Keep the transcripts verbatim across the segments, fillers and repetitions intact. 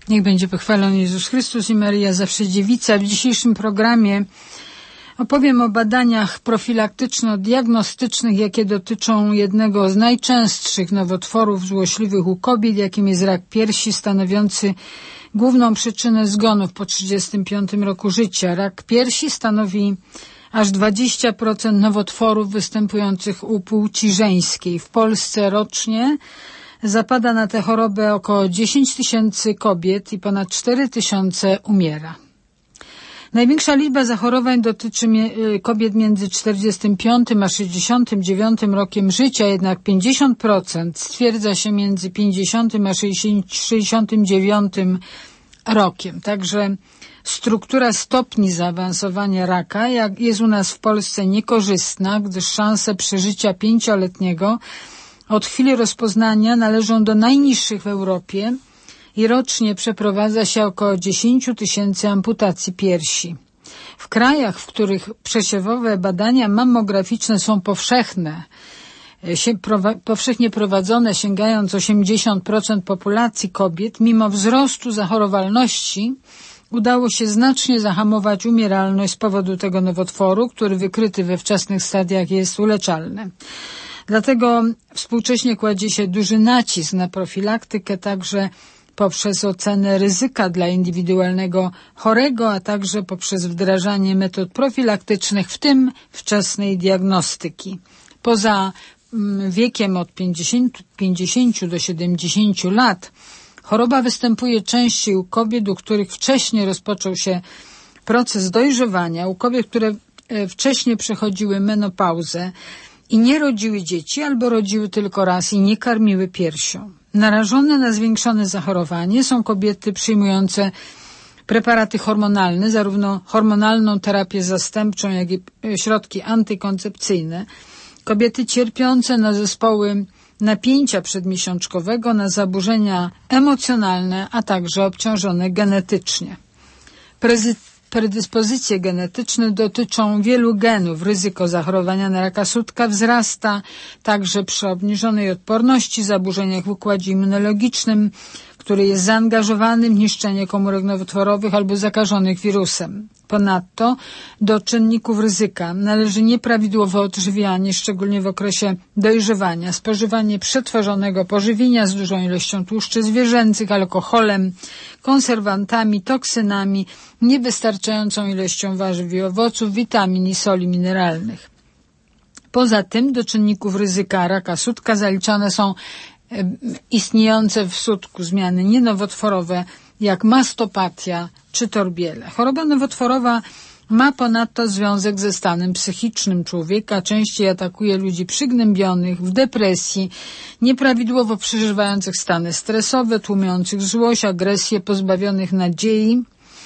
Niech będzie pochwalony Jezus Chrystus i Maryja zawsze dziewica. W dzisiejszym programie opowiem o badaniach profilaktyczno-diagnostycznych, jakie dotyczą jednego z najczęstszych nowotworów złośliwych u kobiet, jakim jest rak piersi, stanowiący główną przyczynę zgonów po trzydziestym piątym roku życia. Rak piersi stanowi aż dwadzieścia procent nowotworów występujących u płci żeńskiej. W Polsce rocznie zapada na tę chorobę około dziesięć tysięcy kobiet i ponad cztery tysiące umiera. Największa liczba zachorowań dotyczy kobiet między czterdziestym piątym a sześćdziesiątym dziewiątym rokiem życia, jednak pięćdziesiąt procent stwierdza się między pięćdziesiątym a sześćdziesiątym dziewiątym rokiem. Także struktura stopni zaawansowania raka jak jest u nas w Polsce niekorzystna, gdyż szanse przeżycia pięcioletniego od chwili rozpoznania należą do najniższych w Europie i rocznie przeprowadza się około dziesięć tysięcy amputacji piersi. W krajach, w których przesiewowe badania mammograficzne są powszechne, się prowa- powszechnie prowadzone, sięgając osiemdziesiąt procent populacji kobiet, mimo wzrostu zachorowalności udało się znacznie zahamować umieralność z powodu tego nowotworu, który wykryty we wczesnych stadiach jest uleczalny. Dlatego współcześnie kładzie się duży nacisk na profilaktykę, także poprzez ocenę ryzyka dla indywidualnego chorego, a także poprzez wdrażanie metod profilaktycznych, w tym wczesnej diagnostyki. Poza wiekiem od pięćdziesięciu do siedemdziesięciu lat choroba występuje częściej u kobiet, u których wcześniej rozpoczął się proces dojrzewania, u kobiet, które wcześniej przechodziły menopauzę i nie rodziły dzieci albo rodziły tylko raz i nie karmiły piersią. Narażone na zwiększone zachorowanie są kobiety przyjmujące preparaty hormonalne, zarówno hormonalną terapię zastępczą, jak i środki antykoncepcyjne, kobiety cierpiące na zespoły napięcia przedmiesiączkowego, na zaburzenia emocjonalne, a także obciążone genetycznie. Prezy- Predyspozycje genetyczne dotyczą wielu genów. Ryzyko zachorowania na raka sutka wzrasta także przy obniżonej odporności, zaburzeniach w układzie immunologicznym, który jest zaangażowany w niszczenie komórek nowotworowych albo zakażonych wirusem. Ponadto do czynników ryzyka należy nieprawidłowe odżywianie, szczególnie w okresie dojrzewania, spożywanie przetworzonego pożywienia z dużą ilością tłuszczy zwierzęcych, alkoholem, konserwantami, toksynami, niewystarczającą ilością warzyw i owoców, witamin i soli mineralnych. Poza tym do czynników ryzyka raka sutka zaliczane są istniejące w sutku zmiany nienowotworowe, jak mastopatia czy torbiele. Choroba nowotworowa ma ponadto związek ze stanem psychicznym człowieka, częściej atakuje ludzi przygnębionych, w depresji, nieprawidłowo przeżywających stany stresowe, tłumiących złość, agresję, pozbawionych nadziei.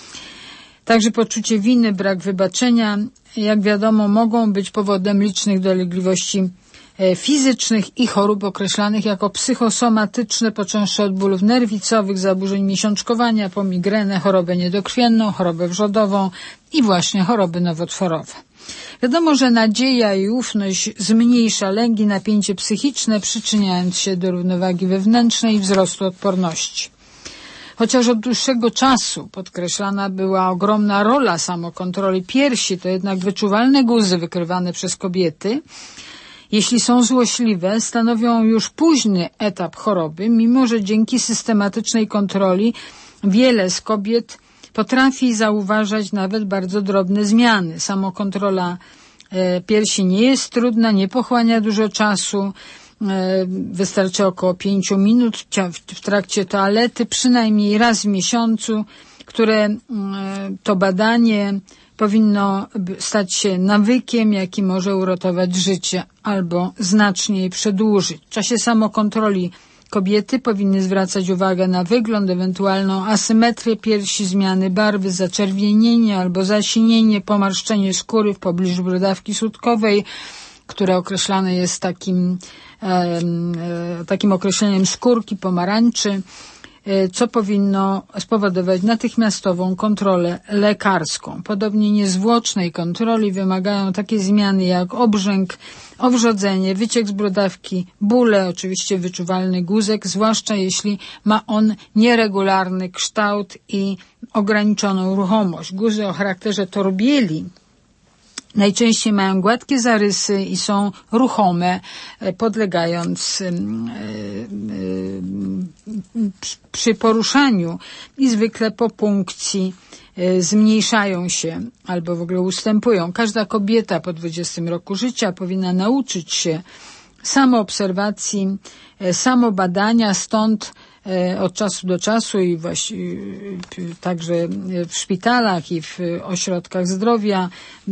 Także poczucie winy, brak wybaczenia, jak wiadomo, mogą być powodem licznych dolegliwości fizycznych i chorób określanych jako psychosomatyczne, począwszy od bólów nerwicowych, zaburzeń miesiączkowania, po migrenę, chorobę niedokrwienną, chorobę wrzodową i właśnie choroby nowotworowe. Wiadomo, że nadzieja i ufność zmniejsza lęki, napięcie psychiczne, przyczyniając się do równowagi wewnętrznej i wzrostu odporności. Chociaż od dłuższego czasu podkreślana była ogromna rola samokontroli piersi, to jednak wyczuwalne guzy wykrywane przez kobiety, jeśli są złośliwe, stanowią już późny etap choroby, mimo że dzięki systematycznej kontroli wiele z kobiet potrafi zauważać nawet bardzo drobne zmiany. Samokontrola e, piersi nie jest trudna, nie pochłania dużo czasu, e, wystarczy około pięciu minut w, w trakcie toalety, przynajmniej raz w miesiącu, które e, to badanie powinno stać się nawykiem, jaki może uratować życie albo znacznie je przedłużyć. W czasie samokontroli kobiety powinny zwracać uwagę na wygląd, ewentualną asymetrię piersi, zmiany barwy, zaczerwienienie albo zasinienie, pomarszczenie skóry w pobliżu brodawki sutkowej, które określane jest takim, e, e, takim określeniem skórki pomarańczy. co powinno spowodować natychmiastową kontrolę lekarską. Podobnie niezwłocznej kontroli wymagają takie zmiany jak obrzęk, owrzodzenie, wyciek z brodawki, bóle, oczywiście wyczuwalny guzek, zwłaszcza jeśli ma on nieregularny kształt i ograniczoną ruchomość. Guzy o charakterze torbieli najczęściej mają gładkie zarysy i są ruchome, podlegając przy poruszaniu i zwykle po punkcji zmniejszają się albo w ogóle ustępują. Każda kobieta po dwudziestym roku życia powinna nauczyć się samoobserwacji, samobadania, stąd od czasu do czasu i właśnie także w szpitalach i w ośrodkach zdrowia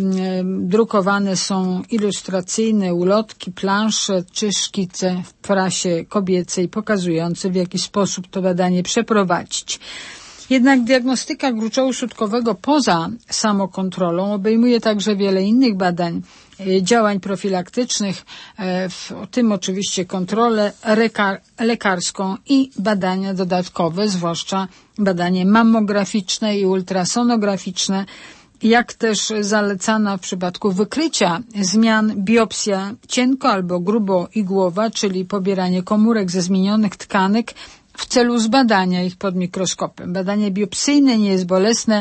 drukowane są ilustracyjne ulotki, plansze czy szkice w prasie kobiecej pokazujące, w jaki sposób to badanie przeprowadzić. Jednak diagnostyka gruczołu szutkowego poza samokontrolą obejmuje także wiele innych badań, działań profilaktycznych, w tym oczywiście kontrolę lekarską i badania dodatkowe, zwłaszcza badanie mammograficzne i ultrasonograficzne, jak też zalecana w przypadku wykrycia zmian biopsja cienko albo gruboigłowa, czyli pobieranie komórek ze zmienionych tkanek w celu zbadania ich pod mikroskopem. Badanie biopsyjne nie jest bolesne,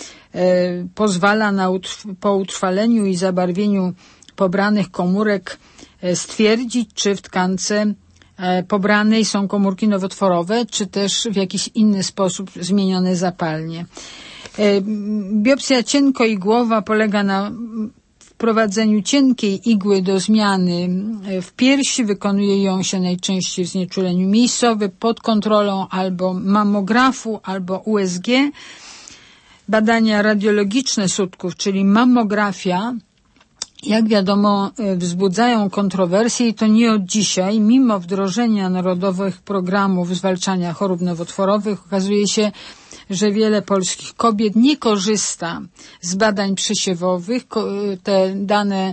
e, pozwala na utw- po utrwaleniu i zabarwieniu pobranych komórek e, stwierdzić, czy w tkance e, pobranej są komórki nowotworowe, czy też w jakiś inny sposób zmienione zapalnie. E, biopsja cienkoigłowa polega na wprowadzeniu cienkiej igły do zmiany w piersi. Wykonuje ją się najczęściej w znieczuleniu miejscowym pod kontrolą albo mammografu, albo U S G. Badania radiologiczne sutków, czyli mammografia, jak wiadomo, wzbudzają kontrowersje i to nie od dzisiaj. Mimo wdrożenia narodowych programów zwalczania chorób nowotworowych okazuje się, że wiele polskich kobiet nie korzysta z badań przesiewowych. Te dane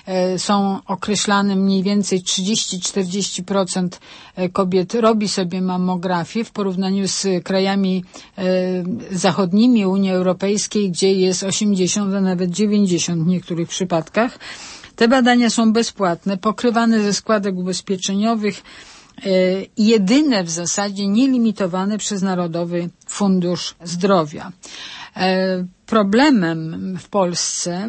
są określane mniej więcej trzydzieści do czterdziestu procent kobiet robi sobie mammografię w porównaniu z krajami zachodnimi Unii Europejskiej, gdzie jest osiemdziesiąt, a nawet dziewięćdziesiąt w niektórych przypadkach. Te badania są bezpłatne, pokrywane ze składek ubezpieczeniowych, jedyne w zasadzie nielimitowane przez Narodowy Fundusz Zdrowia. Problemem w Polsce,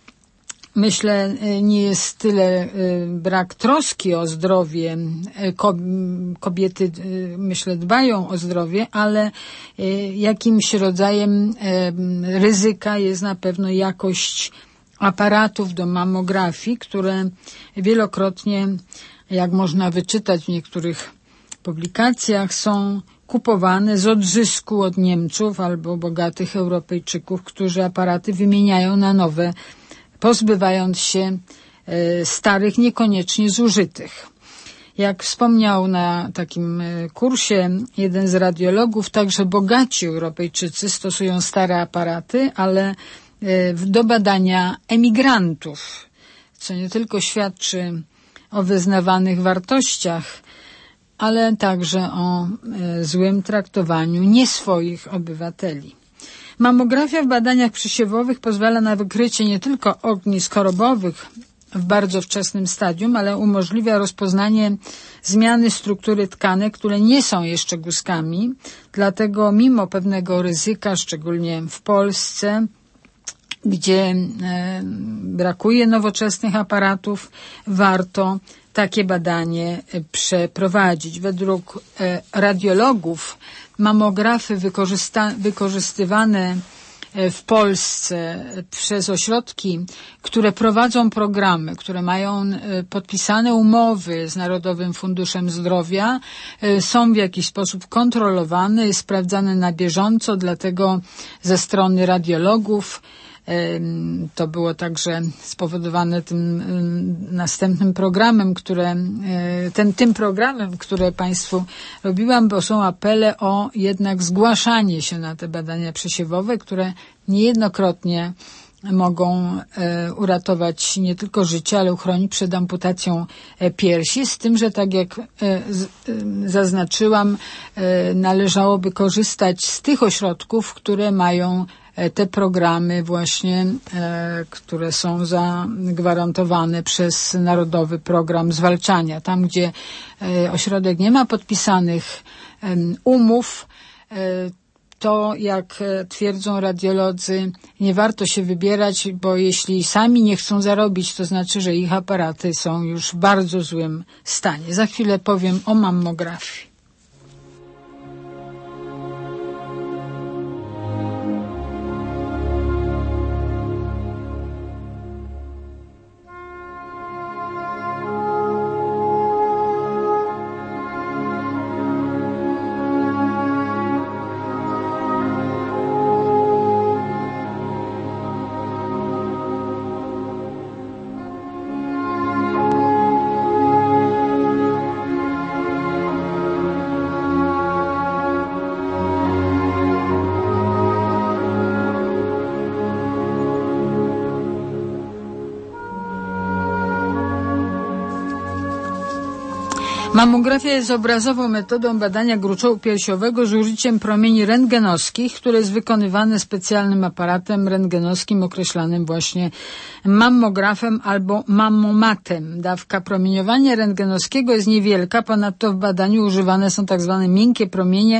myślę, nie jest tyle brak troski o zdrowie, kobiety, myślę, dbają o zdrowie, ale jakimś rodzajem ryzyka jest na pewno jakość aparatów do mammografii, które wielokrotnie, jak można wyczytać w niektórych publikacjach, są kupowane z odzysku od Niemców albo bogatych Europejczyków, którzy aparaty wymieniają na nowe, pozbywając się starych, niekoniecznie zużytych. Jak wspomniał na takim kursie jeden z radiologów, także bogaci Europejczycy stosują stare aparaty, ale do badania emigrantów, co nie tylko świadczy o wyznawanych wartościach, ale także o e, złym traktowaniu nieswoich obywateli. Mammografia w badaniach przesiewowych pozwala na wykrycie nie tylko ognisk chorobowych w bardzo wczesnym stadium, ale umożliwia rozpoznanie zmiany struktury tkanek, które nie są jeszcze guzkami. Dlatego mimo pewnego ryzyka, szczególnie w Polsce, gdzie e, brakuje nowoczesnych aparatów, warto takie badanie przeprowadzić. Według e, radiologów mammografy wykorzysta- wykorzystywane w Polsce przez ośrodki, które prowadzą programy, które mają podpisane umowy z Narodowym Funduszem Zdrowia, są w jakiś sposób kontrolowane i sprawdzane na bieżąco, dlatego ze strony radiologów to było także spowodowane tym następnym programem, które, ten, tym programem, które Państwu robiłam, bo są apele o jednak zgłaszanie się na te badania przesiewowe, które niejednokrotnie mogą uratować nie tylko życie, ale uchronić przed amputacją piersi, z tym, że tak jak zaznaczyłam, należałoby korzystać z tych ośrodków, które mają te programy właśnie, które są zagwarantowane przez Narodowy Program Zwalczania. Tam, gdzie ośrodek nie ma podpisanych umów, to, jak twierdzą radiolodzy, nie warto się wybierać, bo jeśli sami nie chcą zarobić, to znaczy, że ich aparaty są już w bardzo złym stanie. Za chwilę powiem o mammografii. Mammografia jest obrazową metodą badania gruczołu piersiowego z użyciem promieni rentgenowskich, które jest wykonywane specjalnym aparatem rentgenowskim określanym właśnie mammografem albo mammomatem. Dawka promieniowania rentgenowskiego jest niewielka, ponadto w badaniu używane są tak zwane miękkie promienie.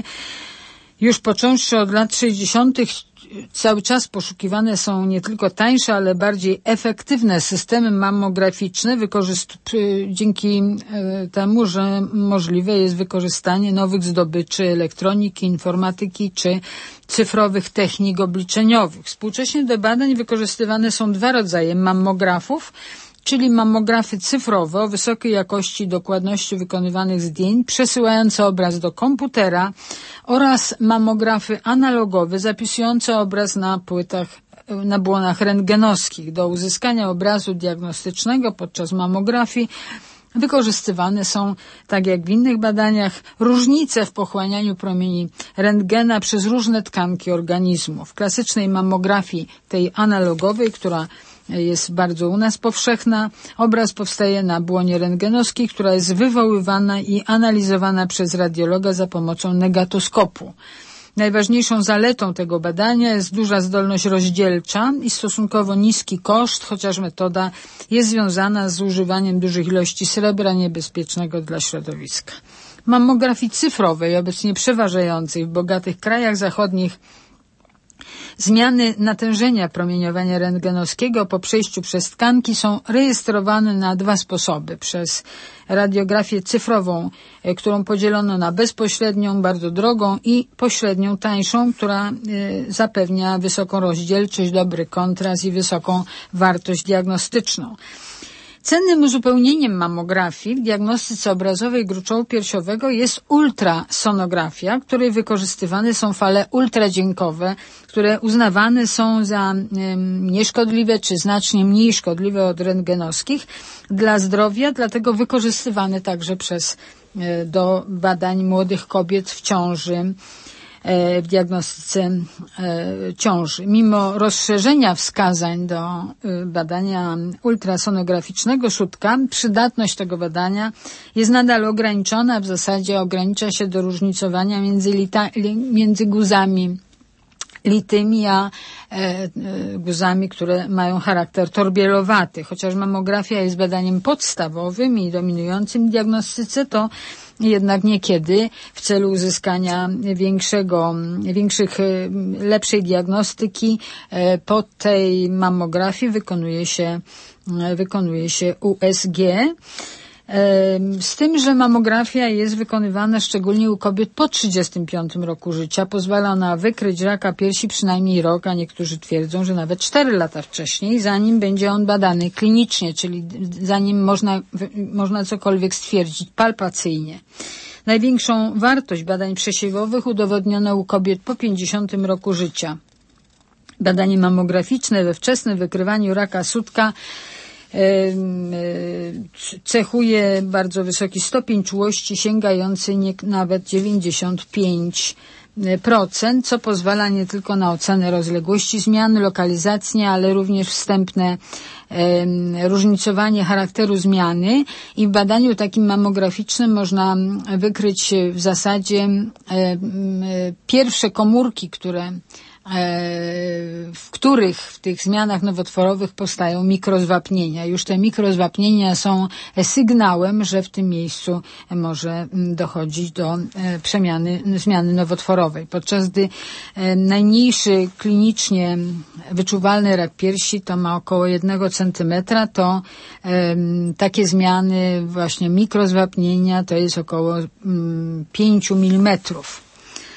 Już począwszy od lat sześćdziesiątych cały czas poszukiwane są nie tylko tańsze, ale bardziej efektywne systemy mammograficzne, wykorzyst- dzięki temu, że możliwe jest wykorzystanie nowych zdobyczy elektroniki, informatyki czy cyfrowych technik obliczeniowych. Współcześnie do badań wykorzystywane są dwa rodzaje mammografów, czyli mammografy cyfrowe o wysokiej jakości i dokładności wykonywanych zdjęć, przesyłające obraz do komputera, oraz mammografy analogowe zapisujące obraz na płytach, na błonach rentgenowskich. Do uzyskania obrazu diagnostycznego podczas mammografii wykorzystywane są, tak jak w innych badaniach, różnice w pochłanianiu promieni rentgena przez różne tkanki organizmu. W klasycznej mammografii, tej analogowej, która jest bardzo u nas powszechna, obraz powstaje na błonie rentgenowskiej, która jest wywoływana i analizowana przez radiologa za pomocą negatoskopu. Najważniejszą zaletą tego badania jest duża zdolność rozdzielcza i stosunkowo niski koszt, chociaż metoda jest związana z używaniem dużych ilości srebra niebezpiecznego dla środowiska. W mammografii cyfrowej, obecnie przeważającej w bogatych krajach zachodnich, zmiany natężenia promieniowania rentgenowskiego po przejściu przez tkanki są rejestrowane na dwa sposoby. Przez radiografię cyfrową, którą podzielono na bezpośrednią, bardzo drogą, i pośrednią, tańszą, która zapewnia wysoką rozdzielczość, dobry kontrast i wysoką wartość diagnostyczną. Cennym uzupełnieniem mammografii w diagnostyce obrazowej gruczołu piersiowego jest ultrasonografia, w której wykorzystywane są fale ultradźwiękowe, które uznawane są za nieszkodliwe czy znacznie mniej szkodliwe od rentgenowskich dla zdrowia, dlatego wykorzystywane także przez do badań młodych kobiet w ciąży, w diagnostyce ciąży. Mimo rozszerzenia wskazań do badania ultrasonograficznego szutka, przydatność tego badania jest nadal ograniczona, w zasadzie ogranicza się do różnicowania między, lita, między guzami litymi a e, guzami, które mają charakter torbielowaty. Chociaż mammografia jest badaniem podstawowym i dominującym w diagnostyce, to jednak niekiedy w celu uzyskania większego, większych, lepszej diagnostyki po tej mammografii wykonuje się, wykonuje się U S G. Z tym, że mammografia jest wykonywana szczególnie u kobiet po trzydziestym piątym roku życia. Pozwala ona wykryć raka piersi przynajmniej rok, a niektórzy twierdzą, że nawet cztery lata wcześniej, zanim będzie on badany klinicznie, czyli zanim można, można cokolwiek stwierdzić palpacyjnie. Największą wartość badań przesiewowych udowodniono u kobiet po pięćdziesiątym roku życia. Badanie mammograficzne we wczesnym wykrywaniu raka sutka cechuje bardzo wysoki stopień czułości, sięgający nie, nawet dziewięćdziesiąt pięć procent, co pozwala nie tylko na ocenę rozległości zmian, lokalizacji, ale również wstępne e, różnicowanie charakteru zmiany i w badaniu takim mamograficznym można wykryć w zasadzie e, e, pierwsze komórki, które w których w tych zmianach nowotworowych powstają mikrozwapnienia. Już te mikrozwapnienia są sygnałem, że w tym miejscu może dochodzić do przemiany, zmiany nowotworowej. Podczas gdy najmniejszy klinicznie wyczuwalny rak piersi to ma około jednego centymetra, to takie zmiany właśnie mikrozwapnienia to jest około pięciu milimetrów.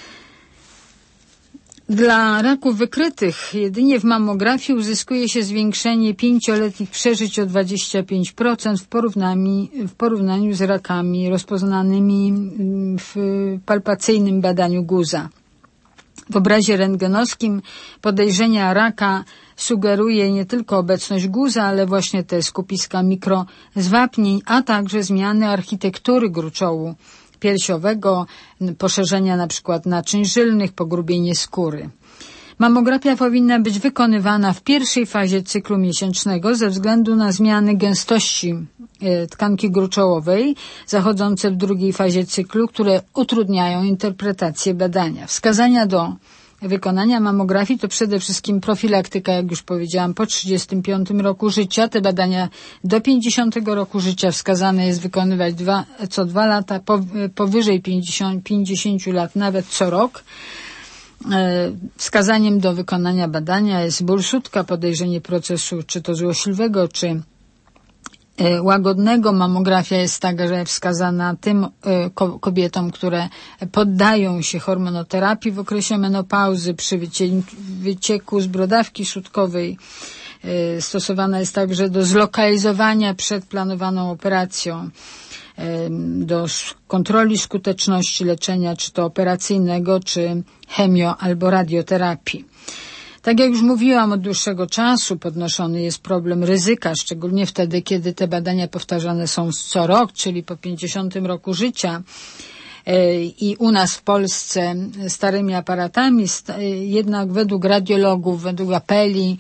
Dla raków wykrytych jedynie w mammografii uzyskuje się zwiększenie pięcioletnich przeżyć o dwadzieścia pięć procent w porównaniu, w porównaniu z rakami rozpoznanymi w palpacyjnym badaniu guza. W obrazie rentgenowskim podejrzenia raka sugeruje nie tylko obecność guza, ale właśnie te skupiska mikrozwapnień, a także zmiany architektury gruczołu piersiowego, poszerzenia na przykład naczyń żylnych, pogrubienie skóry. Mamografia powinna być wykonywana w pierwszej fazie cyklu miesięcznego ze względu na zmiany gęstości tkanki gruczołowej zachodzące w drugiej fazie cyklu, które utrudniają interpretację badania. Wskazania do wykonania mamografii to przede wszystkim profilaktyka, jak już powiedziałam, po trzydziestym piątym roku życia. Te badania do pięćdziesiątego roku życia wskazane jest wykonywać dwa, co dwa lata, po, powyżej pięćdziesięciu lat nawet co rok. Wskazaniem do wykonania badania jest ból sutka, podejrzenie procesu czy to złośliwego, czy łagodnego. Mamografia jest także wskazana tym kobietom, które poddają się hormonoterapii w okresie menopauzy, przy wycieku z brodawki sutkowej. Stosowana jest także do zlokalizowania przed planowaną operacją, do kontroli skuteczności leczenia, czy to operacyjnego, czy chemio- albo radioterapii. Tak jak już mówiłam, od dłuższego czasu podnoszony jest problem ryzyka, szczególnie wtedy, kiedy te badania powtarzane są co rok, czyli po pięćdziesiątym roku życia. I u nas w Polsce starymi aparatami, jednak według radiologów, według apeli,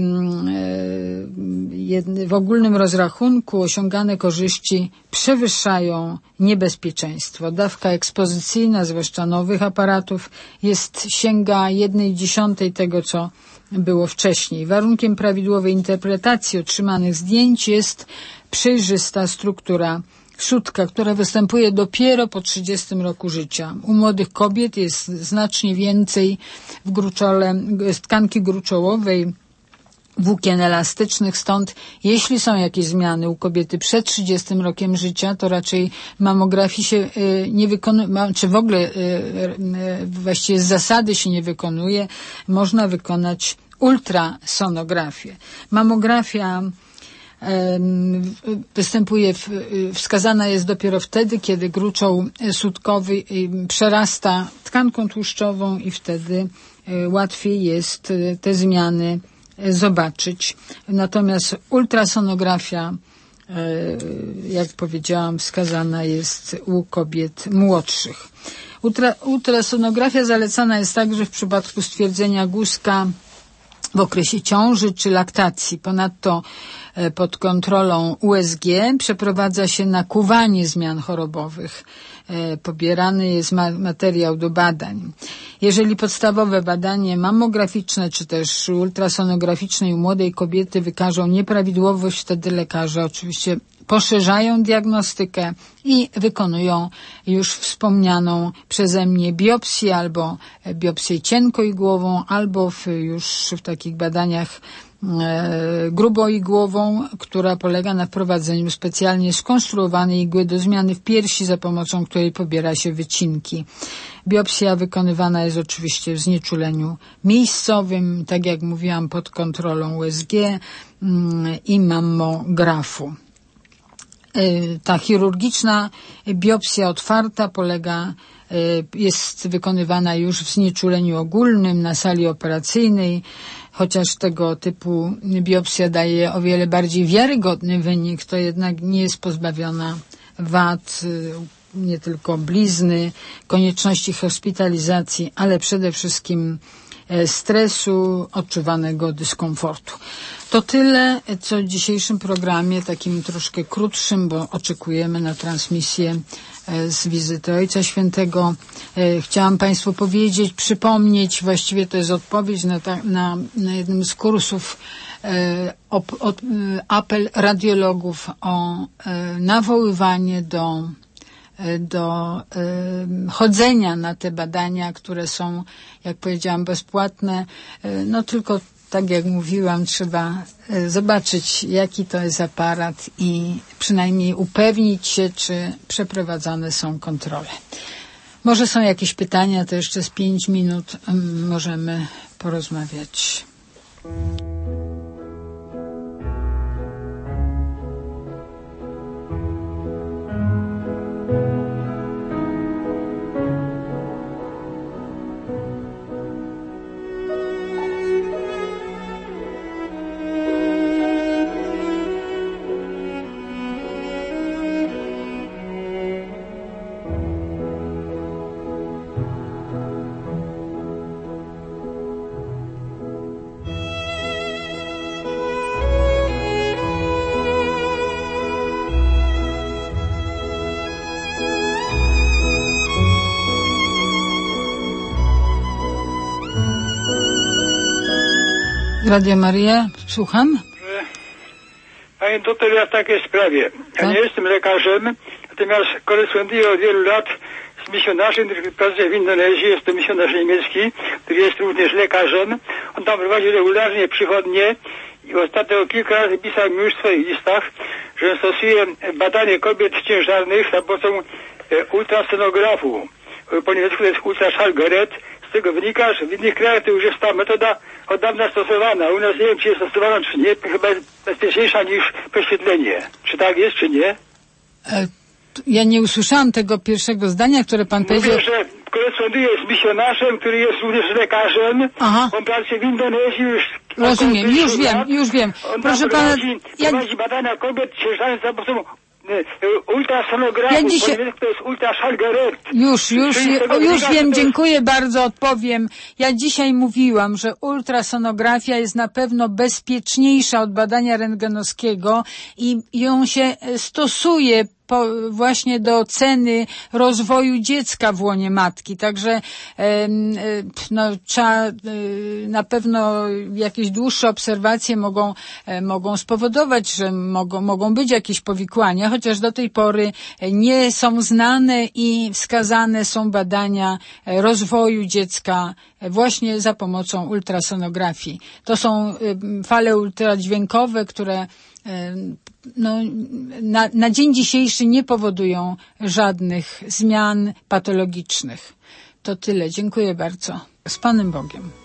w ogólnym rozrachunku osiągane korzyści przewyższają niebezpieczeństwo. Dawka ekspozycyjna, zwłaszcza nowych aparatów, jest sięga jednej dziesiątej tego, co było wcześniej. Warunkiem prawidłowej interpretacji otrzymanych zdjęć jest przejrzysta struktura sutka, która występuje dopiero po trzydziestym roku życia. U młodych kobiet jest znacznie więcej w gruczole, tkanki gruczołowej, włókien elastycznych, stąd jeśli są jakieś zmiany u kobiety przed trzydziestym rokiem życia, to raczej mamografii się nie wykonuje, czy w ogóle właściwie z zasady się nie wykonuje. Można wykonać ultrasonografię. Mamografia występuje, w, wskazana jest dopiero wtedy, kiedy gruczoł sutkowy przerasta tkanką tłuszczową i wtedy łatwiej jest te zmiany zobaczyć. Natomiast ultrasonografia, jak powiedziałam, wskazana jest u kobiet młodszych. Ultra, ultrasonografia zalecana jest także w przypadku stwierdzenia guzka w okresie ciąży czy laktacji. Ponadto pod kontrolą U S G przeprowadza się nakłuwanie zmian chorobowych. Pobierany jest ma- materiał do badań. Jeżeli podstawowe badanie mammograficzne czy też ultrasonograficzne u młodej kobiety wykażą nieprawidłowość, wtedy lekarze oczywiście poszerzają diagnostykę i wykonują już wspomnianą przeze mnie biopsję albo biopsję cienkoigłową, albo w, już w takich badaniach e, gruboigłową, która polega na wprowadzeniu specjalnie skonstruowanej igły do zmiany w piersi, za pomocą której pobiera się wycinki. Biopsja wykonywana jest oczywiście w znieczuleniu miejscowym, tak jak mówiłam, pod kontrolą U S G mm, i mammografu. Ta chirurgiczna biopsja otwarta polega, jest wykonywana już w znieczuleniu ogólnym na sali operacyjnej, chociaż tego typu biopsja daje o wiele bardziej wiarygodny wynik, to jednak nie jest pozbawiona wad, nie tylko blizny, konieczności hospitalizacji, ale przede wszystkim stresu, odczuwanego dyskomfortu. To tyle, co w dzisiejszym programie, takim troszkę krótszym, bo oczekujemy na transmisję z wizyty Ojca Świętego. Chciałam Państwu powiedzieć, przypomnieć, właściwie to jest odpowiedź na, ta, na, na jednym z kursów, o, o, apel radiologów o nawoływanie do do y, chodzenia na te badania, które są, jak powiedziałam, bezpłatne. Y, no tylko, tak jak mówiłam, trzeba y, zobaczyć, jaki to jest aparat i przynajmniej upewnić się, czy przeprowadzane są kontrole. Może są jakieś pytania, to jeszcze z pięć minut y, możemy porozmawiać. Radio Maria, słucham. Panie doktor, ja w takiej sprawie. Ja nie jestem lekarzem, natomiast koresponduję od wielu lat z misjonarzem, który pracuje w Indonezji. Jest to misjonarz niemiecki, który jest również lekarzem. On tam prowadzi regularnie przychodnie i ostatnio kilka razy pisał mi już w swoich listach, że stosuje badanie kobiet ciężarnych za pomocą ultrasonografu. Po niemiecku to jest ultraschallgerät. Z tego wynika, że w innych krajach to już jest ta metoda od dawna stosowana. U nas nie wiem, czy jest stosowana, czy nie. Chyba jest bezpieczniejsza niż prześwietlenie. Czy tak jest, czy nie? Ja nie usłyszałam tego pierwszego zdania, które pan Mówię, powiedział. że koresponduję z misjonarzem, który jest również lekarzem. Aha. On pracuje w Indonezji już. Rozumiem, już wiem, lat. już wiem. On Proszę prowadzi, pana, prowadzi jak... badania kobiet ciężarnych za pomocą ultrasonografu, ja dzisiaj... to jest ultraschallgerät. Już, już, o, już wiem, dziękuję bardzo, odpowiem. Ja dzisiaj mówiłam, że ultrasonografia jest na pewno bezpieczniejsza od badania rentgenowskiego i ją się stosuje po, właśnie do oceny rozwoju dziecka w łonie matki. Także e, no, trzeba, e, na pewno jakieś dłuższe obserwacje mogą, e, mogą spowodować, że mogą, mogą być jakieś powikłania, chociaż do tej pory nie są znane i wskazane są badania rozwoju dziecka właśnie za pomocą ultrasonografii. To są fale ultradźwiękowe, które no, na, na dzień dzisiejszy nie powodują żadnych zmian patologicznych. To tyle. Dziękuję bardzo. Z Panem Bogiem.